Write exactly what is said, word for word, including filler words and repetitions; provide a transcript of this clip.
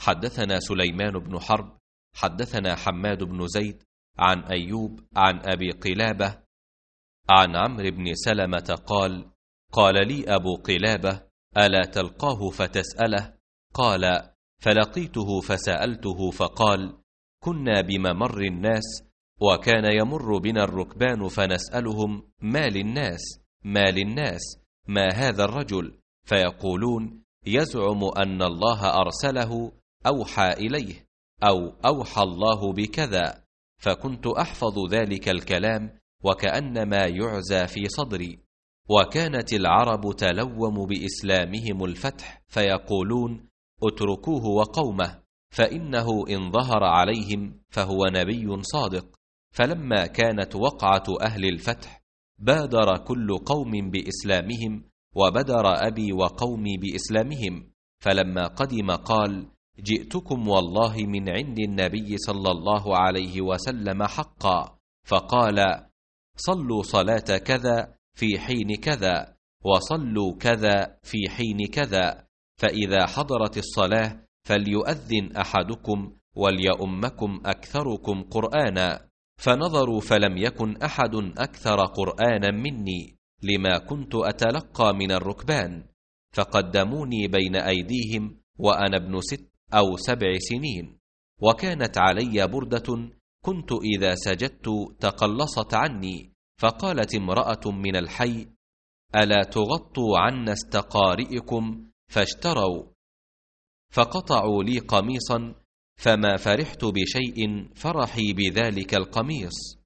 حدثنا سليمان بن حرب حدثنا حماد بن زيد عن أيوب عن أبي قلابة عن عمرو بن سلمة قال: قال لي أبو قلابة: ألا تلقاه فتسأله؟ قال: فلقيته فسألته فقال: كنا بممر الناس وكان يمر بنا الركبان فنسألهم: ما للناس ما للناس ما هذا الرجل؟ فيقولون: يزعم أن الله أرسله، أوحى إليه، أو أوحى الله بكذا. فكنت أحفظ ذلك الكلام وكأنما يعزى في صدري. وكانت العرب تلوم بإسلامهم الفتح فيقولون: اتركوه وقومه، فإنه إن ظهر عليهم فهو نبي صادق. فلما كانت وقعة أهل الفتح بادر كل قوم بإسلامهم، وبدر أبي وقومي بإسلامهم. فلما قدم قال: جئتكم والله من عند النبي صلى الله عليه وسلم حقا. فقال: صلوا صلاة كذا في حين كذا، وصلوا كذا في حين كذا، فإذا حضرت الصلاة فليؤذن أحدكم وليؤمكم أكثركم قرآنا. فنظروا فلم يكن أحد أكثر قرآنا مني، لما كنت أتلقى من الركبان. فقدموني بين أيديهم وأنا ابن ست أو سبع سنين، وكانت علي بردة كنت إذا سجدت تقلصت عني. فقالت امرأة من الحي: ألا تغطوا عنا استقارئكم؟ فاشتروا، فقطعوا لي قميصا، فما فرحت بشيء فرحي بذلك القميص.